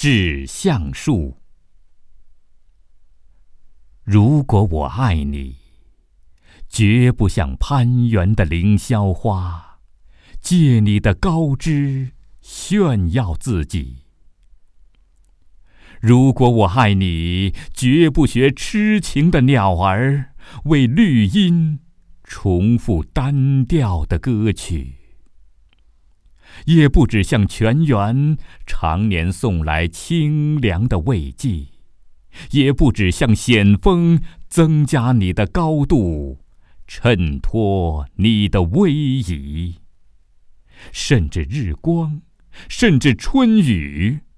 致橡树。如果我爱你，绝不像攀援的凌霄花，借你的高枝炫耀自己。如果我爱你，绝不学痴情的鸟儿，为绿荫重复单调的歌曲。也不只向泉源常年送来清凉的慰藉，也不只向险峰增加你的高度，衬托你的威仪。甚至日光，甚至春雨，